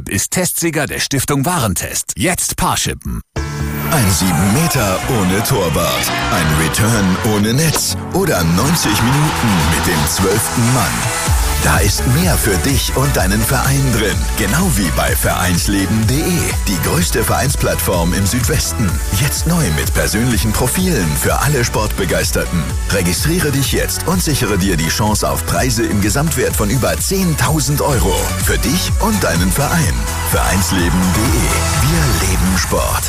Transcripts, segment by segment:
Parship ist Testsieger der Stiftung Warentest. Jetzt Parshippen. Ein 7 Meter ohne Torwart, ein Return ohne Netz oder 90 Minuten mit dem 12. Mann. Da ist mehr für dich und deinen Verein drin. Genau wie bei Vereinsleben.de. Die größte Vereinsplattform im Südwesten. Jetzt neu mit persönlichen Profilen für alle Sportbegeisterten. Registriere dich jetzt und sichere dir die Chance auf Preise im Gesamtwert von über 10.000 Euro. Für dich und deinen Verein. Vereinsleben.de. Wir leben Sport.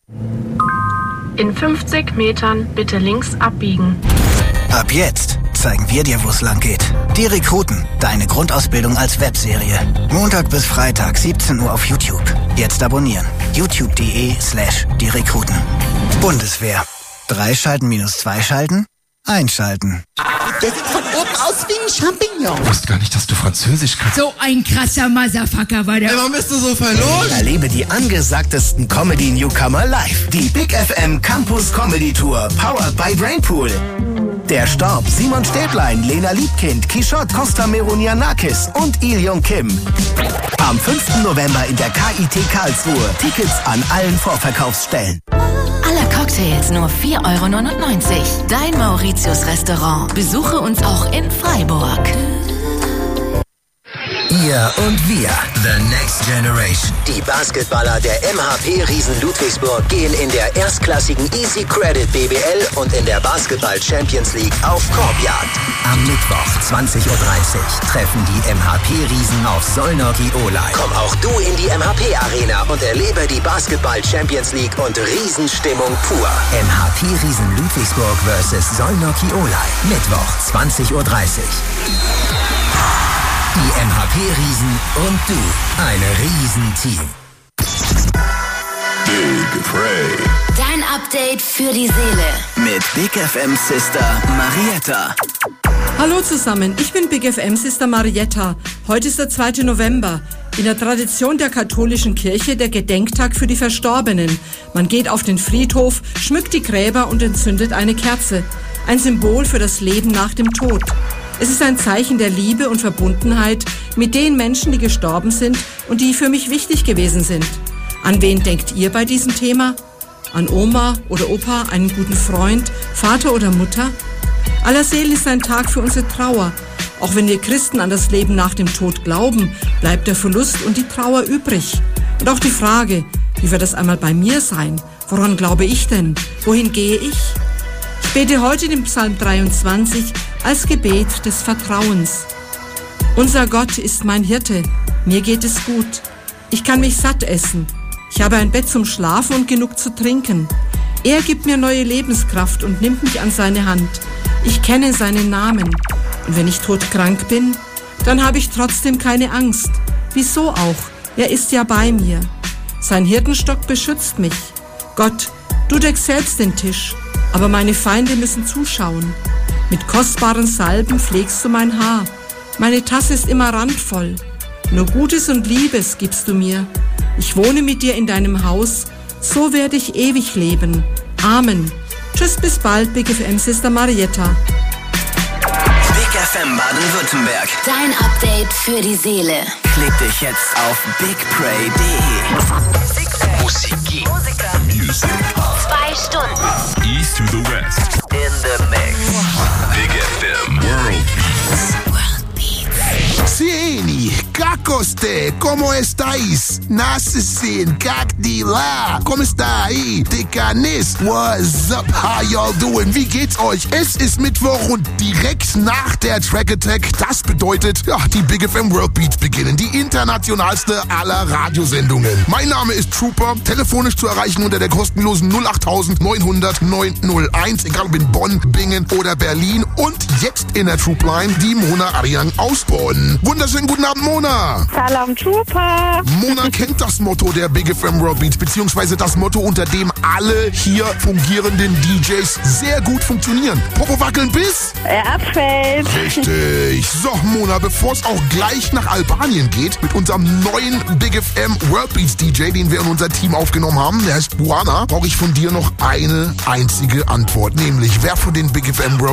In 50 Metern bitte links abbiegen. Ab jetzt zeigen wir dir, wo es lang geht. Die Rekruten, deine Grundausbildung als Webserie. Montag bis Freitag, 17 Uhr auf YouTube. Jetzt abonnieren. youtube.de/die Rekruten. Bundeswehr. 3 schalten minus 2 schalten? Einschalten. Der sieht von oben aus wie ein Champignon. Ich wusste gar nicht, dass du Französisch kannst. So ein krasser Motherfucker war der. Hey, warum bist du so verloren? Erlebe die angesagtesten Comedy-Newcomer live. Die Big FM Campus Comedy Tour, powered by Brainpool. Der Storb, Simon Stäblein, Lena Liebkind, Kishot, Costa Meronianakis und Il Jong Kim. Am 5. November in der KIT Karlsruhe. Tickets an allen Vorverkaufsstellen. Alle Cocktails nur 4,99 €. Dein Mauritius Restaurant. Besuche uns auch in Freiburg. Ihr und wir, The Next Generation. Die Basketballer der MHP Riesen Ludwigsburg gehen in der erstklassigen Easy Credit BBL und in der Basketball Champions League auf Korbjagd. Am Mittwoch, 20:30 Uhr, treffen die MHP Riesen auf Solnoki Olay. Komm auch du in die MHP Arena und erlebe die Basketball Champions League und Riesenstimmung pur. MHP Riesen Ludwigsburg vs. Solnoki Olay. Mittwoch, 20:30 Uhr. Die MHP-Riesen und du. Ein Riesenteam. Big Frey. Dein Update für die Seele. Mit Big FM Sister Marietta. Hallo zusammen, ich bin Big FM Sister Marietta. Heute ist der 2. November. In der Tradition der katholischen Kirche der Gedenktag für die Verstorbenen. Man geht auf den Friedhof, schmückt die Gräber und entzündet eine Kerze. Ein Symbol für das Leben nach dem Tod. Es ist ein Zeichen der Liebe und Verbundenheit mit den Menschen, die gestorben sind und die für mich wichtig gewesen sind. An wen denkt ihr bei diesem Thema? An Oma oder Opa, einen guten Freund, Vater oder Mutter? Allerseelen ist ein Tag für unsere Trauer. Auch wenn wir Christen an das Leben nach dem Tod glauben, bleibt der Verlust und die Trauer übrig. Und auch die Frage, wie wird das einmal bei mir sein? Woran glaube ich denn? Wohin gehe ich? Ich bete heute den Psalm 23 als Gebet des Vertrauens. Unser Gott ist mein Hirte, mir geht es gut. Ich kann mich satt essen. Ich habe ein Bett zum Schlafen und genug zu trinken. Er gibt mir neue Lebenskraft und nimmt mich an seine Hand. Ich kenne seinen Namen. Und wenn ich todkrank bin, dann habe ich trotzdem keine Angst. Wieso auch? Er ist ja bei mir. Sein Hirtenstock beschützt mich. Gott, du deckst selbst den Tisch, aber meine Feinde müssen zuschauen. Mit kostbaren Salben pflegst du mein Haar. Meine Tasse ist immer randvoll. Nur Gutes und Liebes gibst du mir. Ich wohne mit dir in deinem Haus. So werde ich ewig leben. Amen. Tschüss, bis bald, Big FM Sister Marietta. Big FM Baden-Württemberg. Dein Update für die Seele. Klick dich jetzt auf bigpray.de. Musik. 2 Stunden. East to the West. In the mix. Big FM World Beats. Sieni, kako ste? ¿Cómo estáis? Nasisin, Kakdila. ¿Cómo está ahí? Dekanis. What's up? How y'all doing? Wie geht's euch? Es ist Mittwoch und direkt nach der Track Attack. Das bedeutet, ja, die Big FM World Beats beginnen. Die internationalste aller Radiosendungen. Mein Name ist Trooper. Telefonisch zu erreichen unter der kostenlosen 08900 901. Egal ob in Bonn, Bingen oder Berlin. Und jetzt in der Troopline die Mona Ariang aus Bonn. Wunderschönen guten Abend, Mona. Salam, Trooper. Mona kennt das Motto der Big FM World Beats, beziehungsweise das Motto, unter dem alle hier fungierenden DJs sehr gut funktionieren. Popo wackeln bis? Er abfällt. Richtig. So, Mona, bevor es auch gleich nach Albanien geht, mit unserem neuen Big FM World Beats DJ, den wir in unser Team aufgenommen haben, der heißt Buana, brauche ich von dir noch eine einzige Antwort, nämlich wer von den Big FM World Beats DJs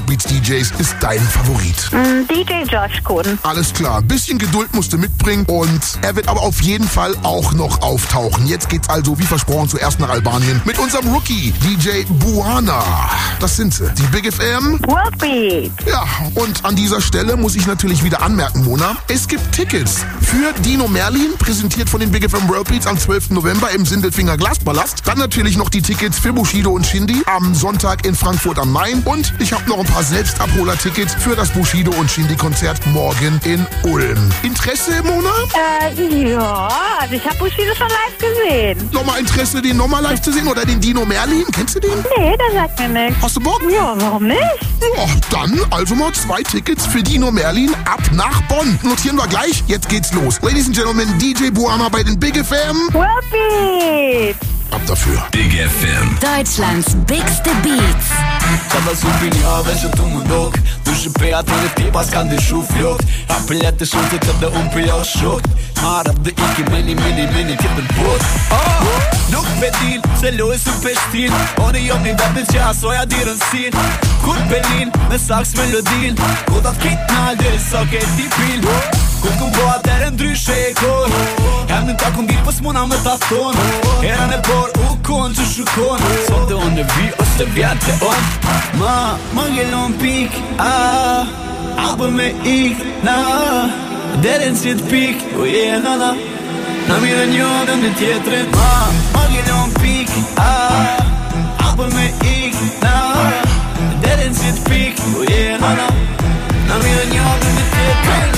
DJs ist dein Favorit? DJ Josh Coden. Alles klar, bisschen Geduld musst du mitbringen und er wird aber auf jeden Fall auch noch auftauchen. Jetzt geht's also, wie versprochen, zuerst nach Albanien mit unserem Rookie, DJ Buana. Das sind sie, die Big FM Worldbeat. Ja, und an dieser Stelle muss ich natürlich wieder anmerken, Mona, es gibt Tickets für Dino Merlin, präsentiert von den Big FM Worldbeats am 12. November im Sindelfinger Glaspalast. Dann natürlich noch die Tickets für Bushido und Shindy am Sonntag in Frankfurt am Main. Und ich habe noch ein paar Selbstabholer-Tickets für das Bushido und Shindy-Konzert morgen in Ulm. Interesse, Mona? Ja, also ich habe Bushido schon live gesehen. Nochmal Interesse, den nochmal live zu sehen oder den Dino Merlin? Kennst du den? Nee, der sagt mir nichts. Hast du Bock? Ja, warum nicht? Ja, dann also mal 2 Tickets für Dino Merlin ab nach Bonn. Notieren wir gleich, jetzt geht's los. Ladies and Gentlemen, DJ Buana bei den Big FM Worldbeat. Ab dafür. Big FM. Deutschlands bigste Beats. Cada superior vejo tu mudou. Do GP até tipas când e șufiot. Apelete sunt cât de un pilot șoc. Arab de iki mini tip în pot. Nuk vedin se loj su peshtin. Oni jom një vetë që asoja dirën sin. Kur pelin me saks melodin. Kodat kit nal dhe sa ke tipin. Kur kum po atere ndryshe e kor. Hem në ta kundit pës muna me ta thon. Herën e por u kon që shukon. Sonde on e vi ose vjate on. Ma gjelon pik Album me ik na Deren si t'pik U je nana Na mire njërën e tjetërit Ma gjelon pik Album me ik na Deren si t'pik U je nana Na mire njërën e tjetërit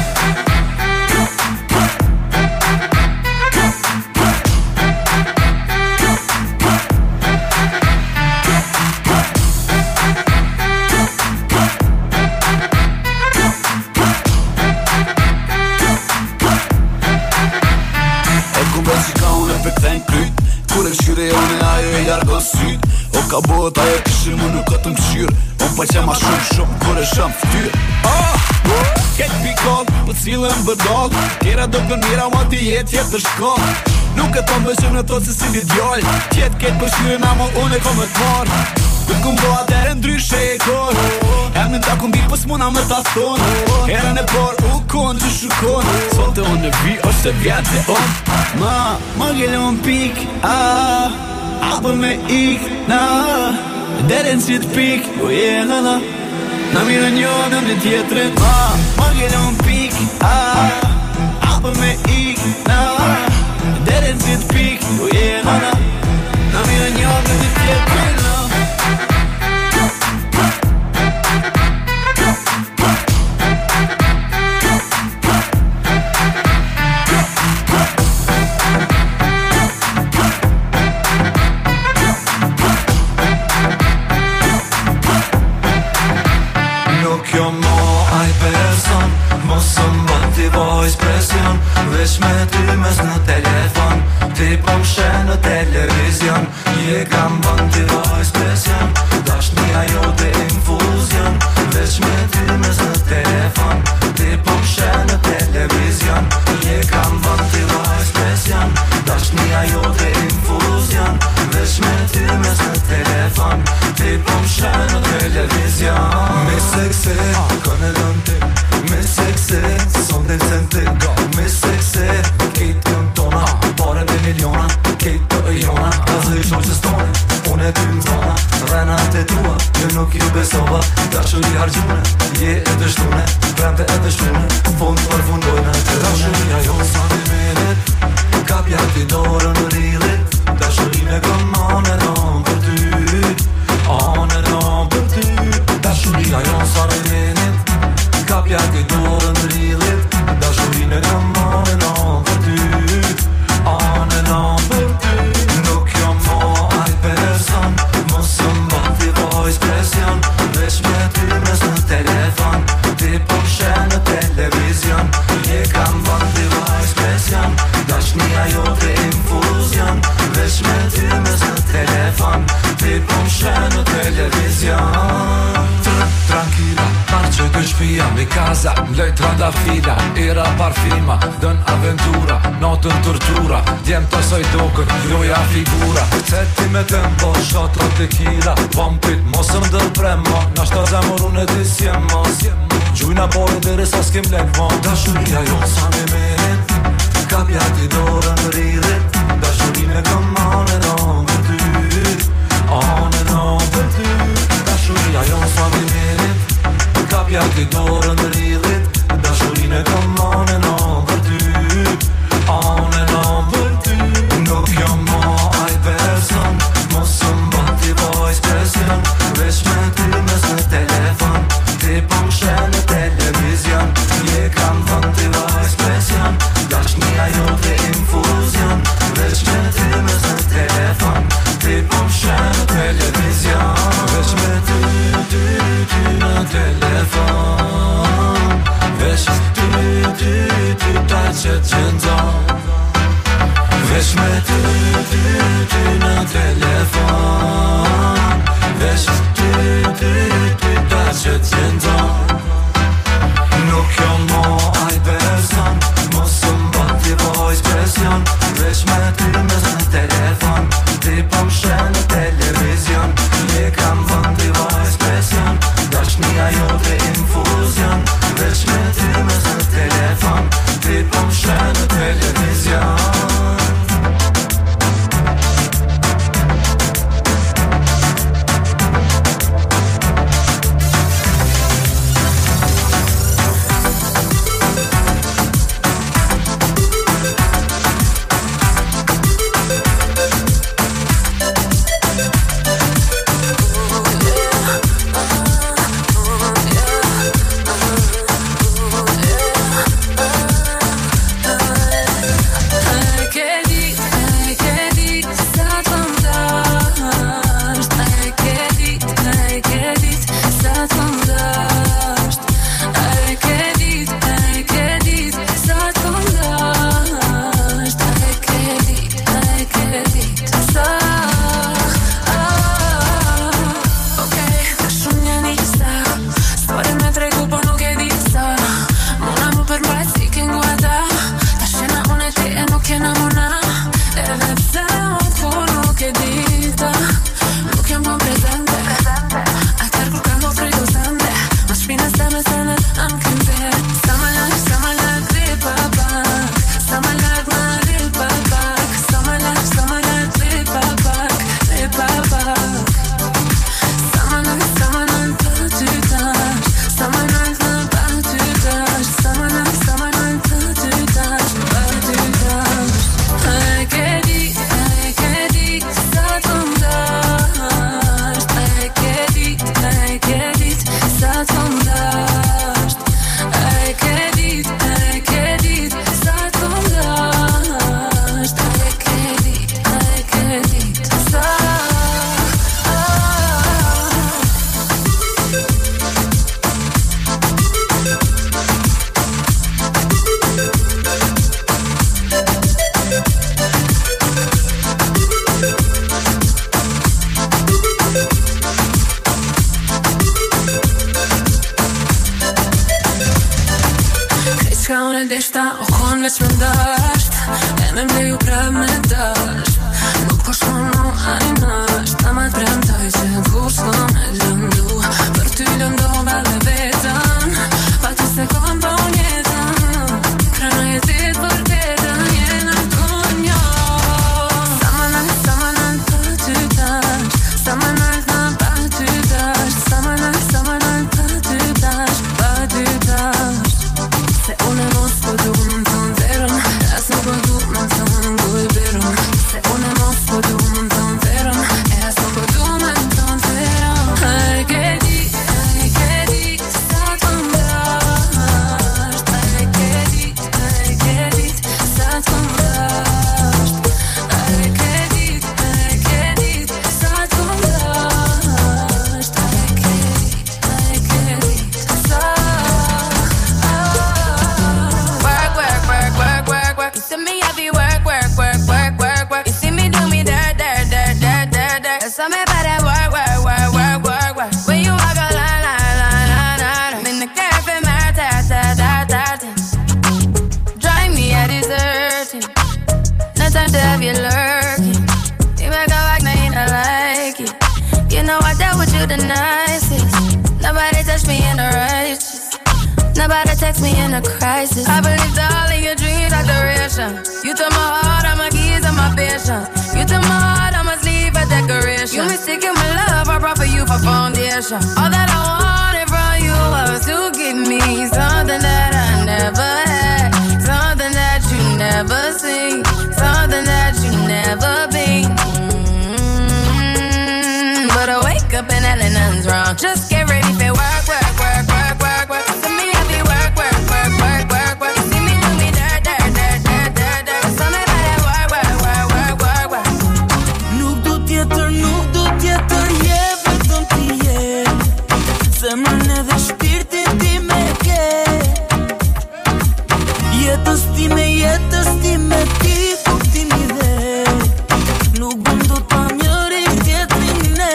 O ka bot ajo kishë më nuk ka të mshyrë O pa që ma shumë kur e shëm ftyr Ket pikon, po cilën bëdol Tjera do kën mira ma ti jetë të shkoll Nuk e tonë bëshëm në to se si një djoll Tjetë ketë përshyrën ama unë e kom e të marë Këtë këm po atere ndryshe e kor Emnin ta këm dit pës muna me ta thon Herën e por u kon që shukon Sonte unë e vi ose vjetë e on Ma gjelon pik Album me ik na Deren si t'pik U je nana Na mire njërën e tjetërit Ma gjelon pik Album me ik na Deren si t'pik U je nana Na mire njërën e tjetërit Vesh me ty mes në telefon Ti po mshe në televizion Je kam bën t'i vojs presion Dashnia jote infuzion Vesh me ty mes në telefon Ti po mshe në televizion Je kam bën t'i vojs presion Dashnia jote infuzion Vesh me ty mes në telefon Ti po mshe në televizion Me sekse, kone lën ti Me sekse, son del sente Me sekse, kitë jën tona Pare dhe miliona, kitë të jona Kazë i shoqës tone, unë e ty më tona Renat e tua, që nuk ju besova Dashuri hargjune, je e dështune Premte e dështune, fund për fundojnë Dashuria jo sa një menet Kapja ti dorën në rilit Dashurine kom on and on për ty On and on për ty Dashuria jo sa një menet Kapja ti dorën në rilit Dashurine kom on and on për ty On and on për ty Nuk jo mo aj person Mos jë mbati vojs presion Vesh me ty mes në telefon Ti po mshe në televizion Je kam mbati vojs presion Dashnia jote infuzion Vesh me ty mes në telefon Ti po mshe në televizion Tranquila, marqe kësh spia mi casa, lej tranda fila, era parfima, dën aventura, notën tortura, djem të soj dokër, joja figura. Ceti me tempo, shatra tequila, vampit, mos më dërprem ma, nashta zemër unë e ti s'jem ma. Gjujna bojë dhe resa s'kem lek ma. Dashuria jo sa me merit, ka pjati dorën rridit, dashurine kam on and on për ty, on and on për ty. Dashuria jo sa me merit, ka pjati dorën rridit, dashurine kam on and on për ty, on and on për ty. Nuk jam ma aj person, mos mbati voice presion, veç me ty mes në telefon, ti po m'shen në televizion, je kam vën ti voice presion, dashnia jote infuzion, veç me ty mes në telefon, ti po m'shen në televizion, veç me ty në telefon, veç ty ta që t'gjëndzon, veç me ty në telefon, veç ty ta që t'gjëndzon. Nuk jam mo aj person, mos mbati voice presion, veç me ty mes në telefon, ti po m'shen në televizion, je kam vën ti voice presion, dashnia jote infuzion, veç me ty mes në telefon, ti po m'shen në televizion. Se unë mos po du më të ndërëm, have you lurking. You make a like, now you don't like it. You know I dealt with you the nicest. Nobody touched me in the righteous. Nobody text me in a crisis. I believed all of your dreams are duration. You took my heart, all my keys, and my patience. You took my heart, I must leave a decoration. You mistaken my love, I brought for you for foundation. All that I wanted from you was to give me something that I never had, something that you never seen, something that you never been. But I wake up and hell and nothing's wrong. Just get ready for work, work, work, work, work, work. To me, I be work, work, work, work, work, work. You see me do me dirt, dirt, dirt, dirt, dirt, dirt. So me about that work, work, work, work, work, work. Nuk du tjetër, je vetëm ti je. Zemrën edhe shpirtin ti me ke. Jetës ti me ti kuptimi dhe. Nuk bëm do ta njëri tjetrin ne.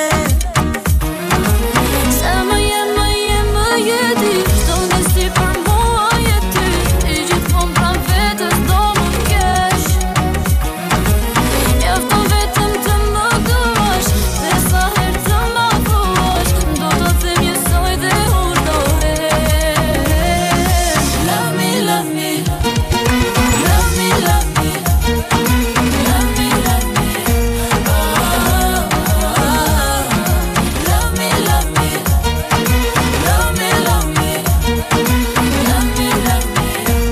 Se më jeti, çdo ndesi për mua je ty. Ti gjithmonë pran vetes do më kesh. Mjafton vetëm të më duash, dhe sa herë të më thuash, do të them jesoj dhe urdohesh. Love me, love me. Love me, love me. Love me, love me. Oh, oh, oh. Love me, love me. Love me, love me. Love me, love me.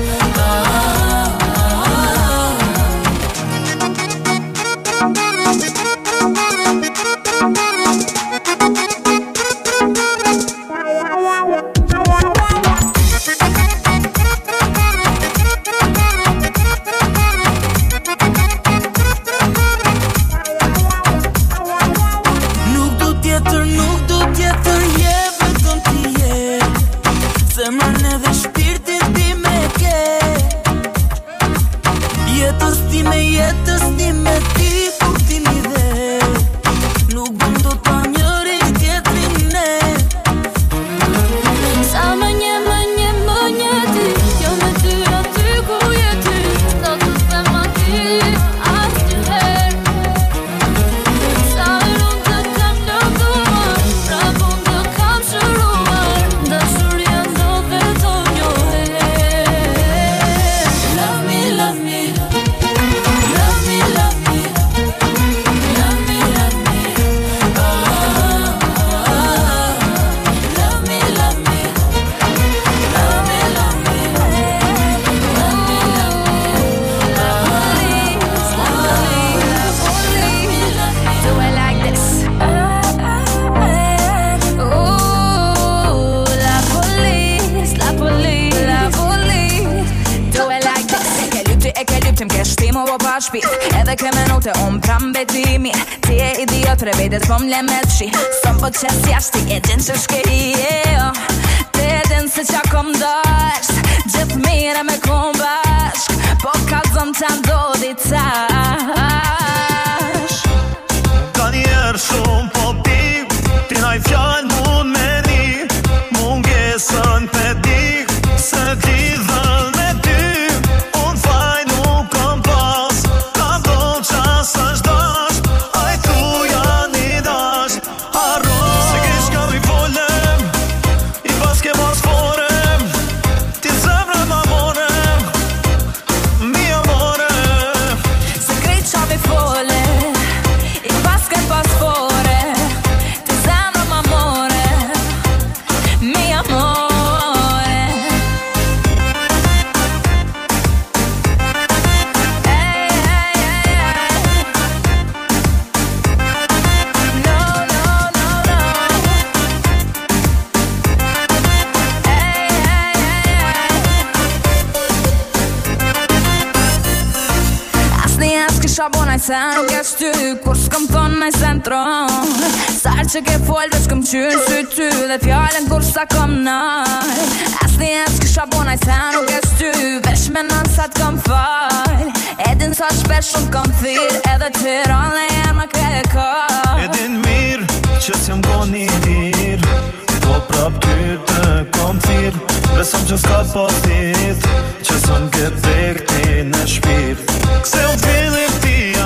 Nuk du tjetër, je vetëm ti je. Zemrën edhe shpirtin ti me ke. Jetës ti me ti kuptimi dhe. Nuk bëm do ta njëri tjetrin ne. Sa më njeti, jo me ty aty ku je ty. Do të them aty asnjëherë. Sa herë unë të kam lënduar, prapë unë të kam shëruar. Dashuria ndodh vetëm një herë. Love me, love me. Love me, love me. Love me, love me. Oh, oh, oh. Love me, love me. Love me, love me. Love me, love me. Do it like this. Ooh, la police. Do it like this. E ke lyptim ke shtimu po pa shpit. Edhe ke menute unë pram betimi. Ti e idiot për e vetet po m'le me t'shi. Sëm po qes jashti e din që shkeri Ti e din se qa kom dasht. Gjithë mire me kun bashk. Po ka zëm të ndodhi tash. Ka njerë shumë po pik. Ti naj fjallë mund me di. Mungesën pe dik. Se ti dhën me ty. Unë faj nuk kom pas. Ka do qas është dash. Aj tu janë i dash. Arro se kish ka mi folem. I pas ke mos forem. Ti zemrë ma morem. Mi amorem. Se krejt qa mi fole, i pas ke pas fore. Ti zemrë ma more, mi amore. Kisha bo naj sen nuk e shty, kur s'kom thonë naj sen tron. Sarë që ke folë veç kom qyrë sy ty, dhe fjallën kur sa kom naj. Asni s'kisha bo naj sen nuk e shty, veç me nën sa t'kom fall. Edin sa shpesh unë kom thirë, edhe Tiran dhe jenë më ke kall. Edin mirë që s'jam goni mirë, po prap ty të kom thirë. Besëm që s'ka pasit, që s'm ke vekti në shpirt. Kse u t'villim ti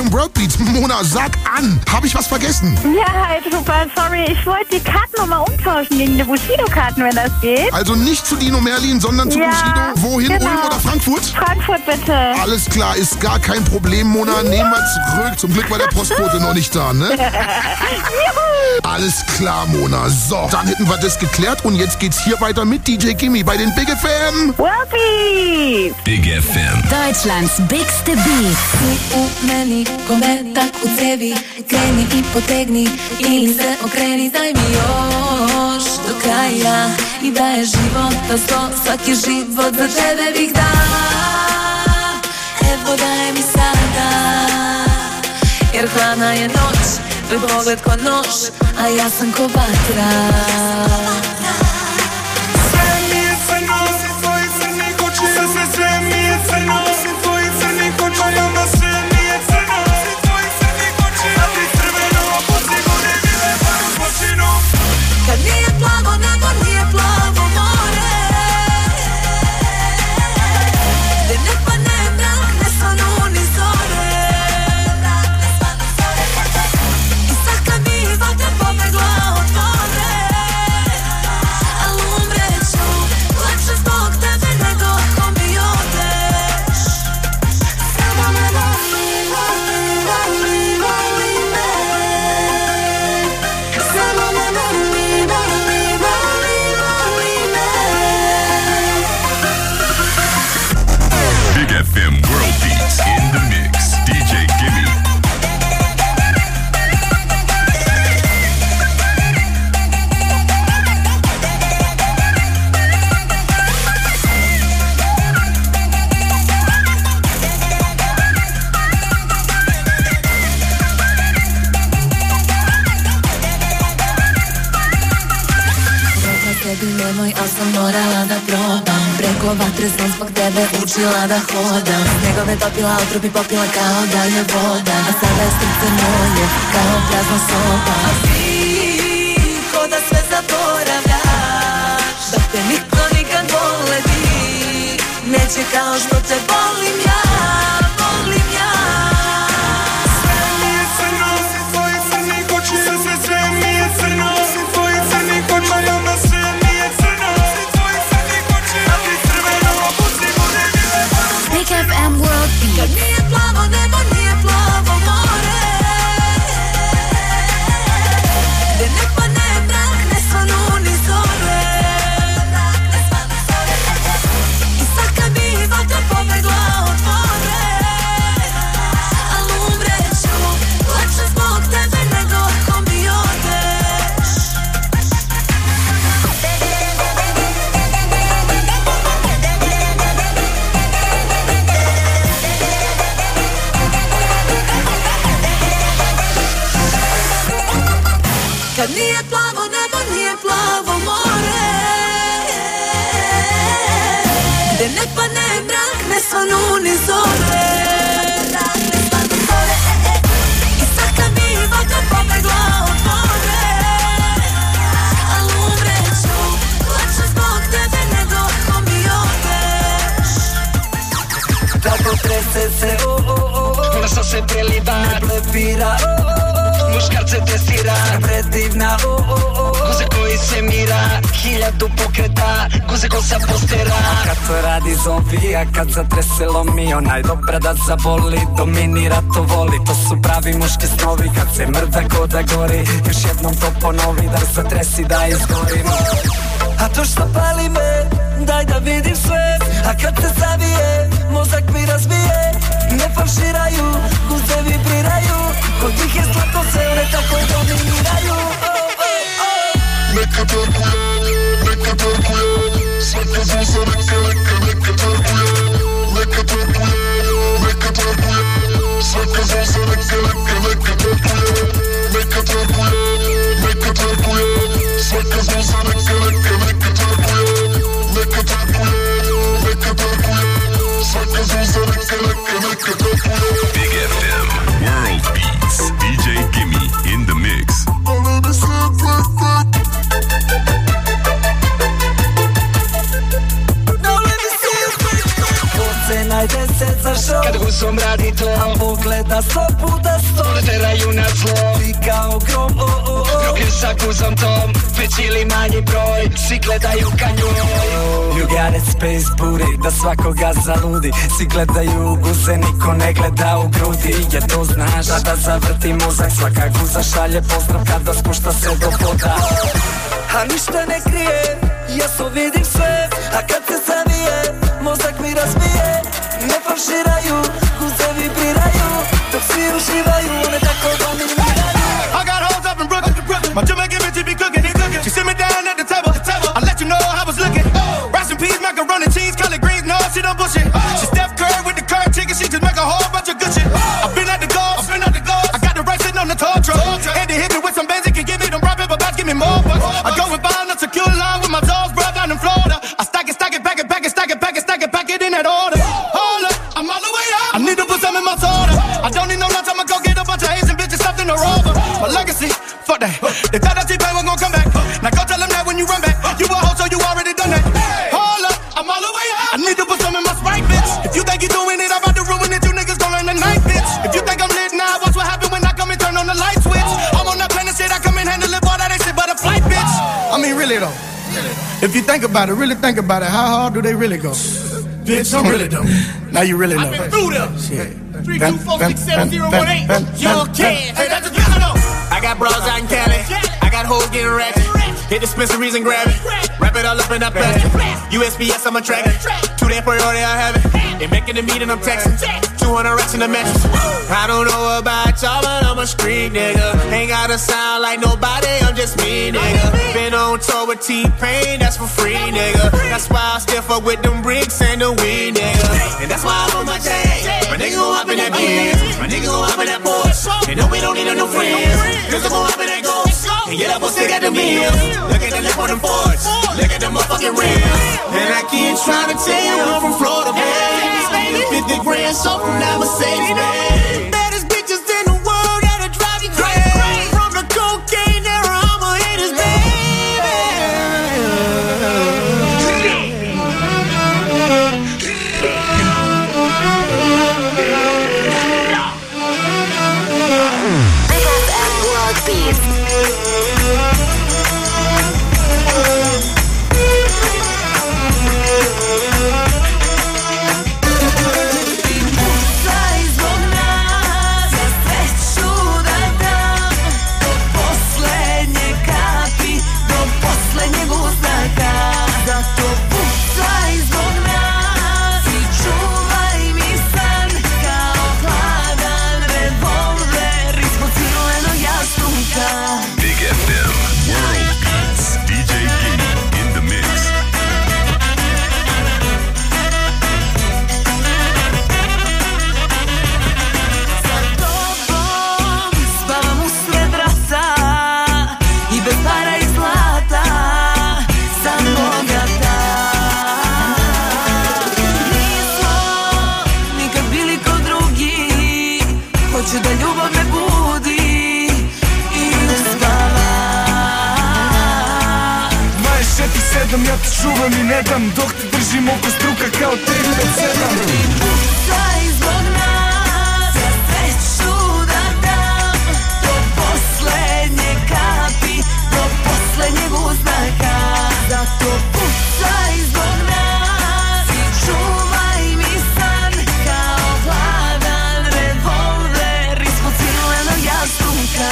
FM World Beats. Mona, sag an. Habe ich was vergessen? Ja, halt super, sorry. Ich wollte die Karten nochmal umtauschen gegen die Bushido-Karten, wenn das geht. Also nicht zu Dino Merlin, sondern zu Bushido. Wohin, genau. Ulm oder Frankfurt? Frankfurt, bitte. Alles klar, ist gar kein Problem, Mona. Nehmen wir zurück. Zum Glück war der Postbote noch nicht da, ne? Alles klar, Mona. So, dann hätten wir das geklärt und jetzt geht's hier weiter mit DJ Gimme bei den Big FM. World Beats. Big FM. Deutschlands bigste Beats. Meni, kometa kucevi, kreni I potegni, ili se okreni, daj mi još do kraja. I da je života sto, svaki život za tebe bih dala. Evo daj mi sada, jer hladna je noć, tvoj pogled ko nož, a ja sam ko vatra. Sve mi je crno, si tvoji crni kući, sve mi je crno, si tvoji crni kući, ama sve mi je crno, si tvoji crni kući, a ti crveno opuci gode bile paru počinu. Kad nije plavo nebo, nije plavo more, gde ne pane mrak, ne svanu ni zore. I sad kad mi vatra pobegla od more, al umreću, lakše zbog tebe nego ako mi odeš. Samo me voli, voli, voli, voli me. Samo me voli, voli, voli, voli me. Big FM World Beats in the mix. DJ Gimme. Rekla tebi nemoj, al sam morala da probam. Preko vatre sam zbog tebe učila da hodam. Snegove topila, otrupi popila kao da je voda. A sada je srce moje, kao prazna soba. A ti, ko da sve zaboravljaš, da te niko nikad voleti neće kao što te volim ja, volim ja. Sve mi je crno, si tvoji crni kući, sve mi je crno, si tvoji crni kući, ama sve mi je crno, si tvoji crni kući, a ti crveno opuci gode bile paru počinu. Big FM World Kad Beats. nije plavo nebo, nije plavo more, gde ne pane mrak, ne svanu ni zore. I sad kad bi vatra pobegla od more, al umreću, lakše zbog tebe nego ako mi odeš. Kad nije plavo nebo, nije plavo more, gde ne pane mrak, ne svanu ni zore. I sad kad bi vatra pobegla od more, al umreću, lakše zbog tebe nego ako mi odeš. Tako trese se, Mrsa se preliva, ne plepira, muškarce testira, predivna, Guze koji se mira, 1000 pokreta, guze ko sa postera. Kad to radi zombi, a kad zatrese lomi, onaj dobra da zaboli, dominira to voli. To su pravi muški snovi, kad se mrda ko da gori, još jednom to ponovi, da zatresi da izgorim. A to što pali me, daj da vidim sve, a kad se zavije, mozak mi razbije. Ne falširaju, guze vibriraju, kod njih je slatko sve, one tako dominiraju. Neka trkuje, svaka zuza neka trkuje. Neka trkuje, svaka zuza neka trkuje. Neka trkuje, svaka zuza neka trkuje. Neka trkuje, svaka zuza neka trkuje. Big FM World Beats. DJ Gimme in the mix. Najde se za šou, kad gusom radi radi to, pogleda 100 puta 100, teraju na zlo. Ti kao grom, rokem sa kuzom tom, već ili manji broj, svi gledaju ka njoj. You got it space booty, da svakoga zaludi. Svi gledaju u guze, niko ne gleda u grudi. Jer to znaš, a da zavrti mozak, svaka guza šalje pozdrav kada spušta se do poda. A ništa ne krije, jasno vidim sve, a kad se zavije, mozak mi razbije. Ne falširaju, guze vibriraju, dok svi uživaju, one tako dominiraju. I got hoes up in Brooklyn, my Jamaican bitch be cooking. She sit me down at the table, I let you know how I was looking. Rice and peas, macaroni, cheese, collard greens, no, she don't bullshit. She Steph Curry with the curry chicken, she just make a whole bunch of good shit. I've been at the golf, I got the right sitting on the tall truck. And they hit me with some bands, can give me them raw paper bags, give me more bucks. I go and buy a secure line with my dogs, bro, down in Florida. I stack it, pack it in that order. Hold up, I'm all the way up. I need to put some in my soda. I don't need no lunch, I'ma go get a bunch of Asian bitches stuffed in a rover. My legacy, fuck that. They thought that T-Pain was gon' come back. Now go tell them that when you run back. You a hoe, so you already done that. Hold up, I'm all the way up. I need to put some in my Sprite, bitch. If you think you doing it, I'm about to ruin it. You niggas gon' learn tonight, bitch. If you think I'm lit now, watch what happen when I come and turn on the light switch. I'm on that planet shit, I come and handle it, boy, that ain't shit but a flight, bitch. I mean, really though. If you think about it, really think about it, how hard do they really go? Bitch, I'm really dumb. Now you really know. I've been through them. 3246718. Young Ken. Hey, that's a good know. I got bras out in Cali. I got hoes getting ratchet. Hit dispensaries and grab it. Wrap it all up in a plastic. USPS, I'm attracted. 2 day priority, I have it. They making the meeting, I'm texting. 200 racks in the mattress. I don't know about y'all, but I'm a street nigga. Ain't gotta sound like nobody, I'm just me, nigga. Been on tour with T-Pain, that's for free, nigga. That's why I still fuck with them bricks and the weed, nigga. And that's why I'm on my chain. My nigga gon' hop in that Benz. My nigga gon' hop in that Porsche. And no, we don't need no friends. Cause I'm gon' hop in that Ghost. And yeah, that boy still got the meals. Look at the lip on them Fords. Look at the motherfucking rims. And I keep trying to tell you I'm from Florida, man. 50 grand, so from that Mercedes, man. Baddest bitches in the world that'll drive you crazy. From the cocaine era, I'ma hit his baby. Big FM World Beats. Ja te čuvam i ne dam dok te držim oko struka kao 357. Pucaj zbog nas, ja sve ću da dam. Do poslednje kapi, do poslednjeg uznaka. Zato pucaj zbog nas i čuvaj mi san kao hladan revolver ispod silenog jastuka.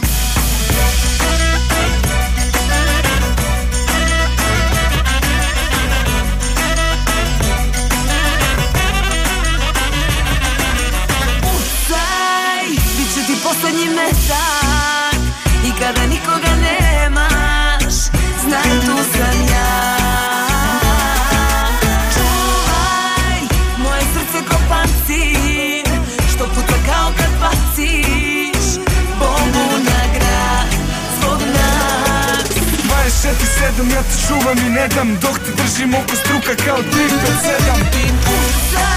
Poslednji metak i kada nikoga nemaš, znaj tu sam ja. Čuvaj moje srce ko pancir, što puca kao kad baciš bombu na grad zbog nas. 27, ja te čuvam i ne dam dok te držim oko struka kao 357. Pucaj